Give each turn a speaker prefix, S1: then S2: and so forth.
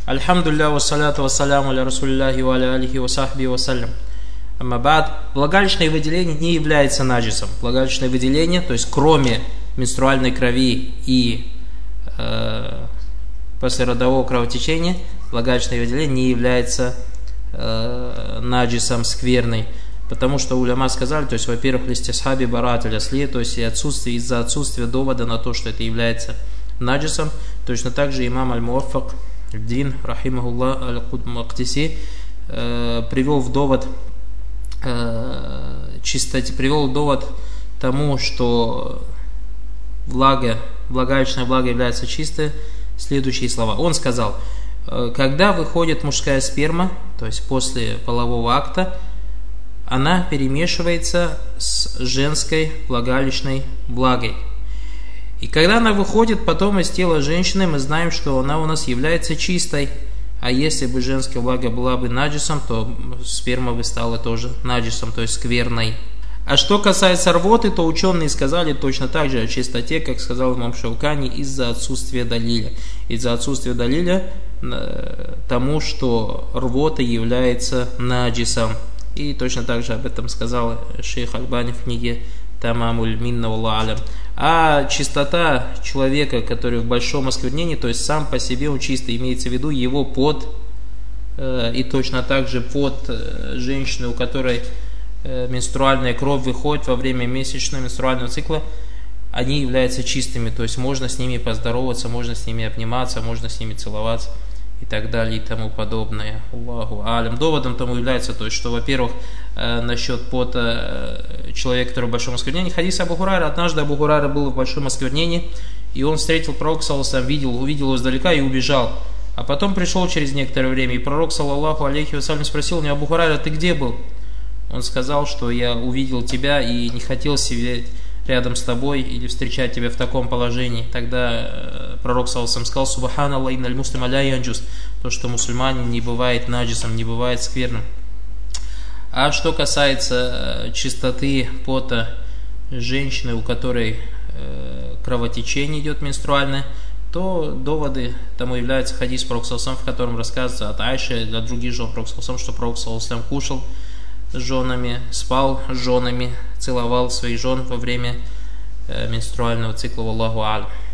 S1: Альхамдулилля, вассаляту вассаляму аля расулиллахи ва аля алихи ва сахби вассалям. Аммабад. Влагалищное выделение не является наджисом. Влагалищное выделение, то есть кроме менструальной крови и послеродового кровотечения, влагалищное выделение не является наджисом, скверной. Потому что уляма сказали, то есть, во-первых, листисхаби барат аля-сли, то есть из-за отсутствия довода на то, что это является наджисом. Точно так же имам аль-Муаффак Дин, рахимахуллах аль-Мактиси, привел довод тому, что влагалищная влага является чистой, следующие слова. Он сказал: когда выходит мужская сперма, то есть после полового акта, она перемешивается с женской влагалищной влагой. И когда она выходит потом из тела женщины, мы знаем, что она у нас является чистой. А если бы женская влага была бы наджисом, то сперма бы стала тоже наджисом, то есть скверной. А что касается рвоты, то ученые сказали точно так же о чистоте, как сказал имам Шаукани, из-за отсутствия далиля. Из-за отсутствия далиля тому, что рвота является наджисом. И точно так же об этом сказал шейх Альбани в книге Тамамуль Минна Аллаху алям. А чистота человека, который в большом осквернении, то есть сам по себе он чистый, имеется в виду его пот, и точно так же пот женщины, у которой менструальная кровь выходит во время месячного менструального цикла, они являются чистыми, то есть можно с ними поздороваться, можно с ними обниматься, можно с ними целоваться и так далее и тому подобное. Аллаху алям. Доводом тому является то, что, во-первых, насчет пота человека, который в большом осквернении, хадис Абу Хурайра. Однажды Абу Хурайра был в большом осквернении, и он встретил пророка, саллаллаху алейхи ва саллям, увидел его издалека и убежал. А потом пришел через некоторое время, и пророк, саллаллаху алейхи ва саллям, спросил у него: Абу Хурайра, ты где был? Он сказал, что я увидел тебя и не хотел сидеть рядом с тобой или встречать тебя в таком положении. Тогда пророк, саллаллаху алейхи ва саллям, сказал: Субханаллах, инналь муслима ля янджус, то, что мусульманин не бывает наджисом, не бывает скверным. А что касается чистоты пота женщины, у которой кровотечение идет менструальное, то доводы тому являются хадис пророка, саллаллаху алейхи ва саллям, в котором рассказывается от Айши для других жен пророка, саллаллаху алейхи ва саллям, что пророк, саллаллаху алейхи ва саллям, кушал с женами, спал с женами, целовал своих жен во время менструального цикла. Аллаху алям.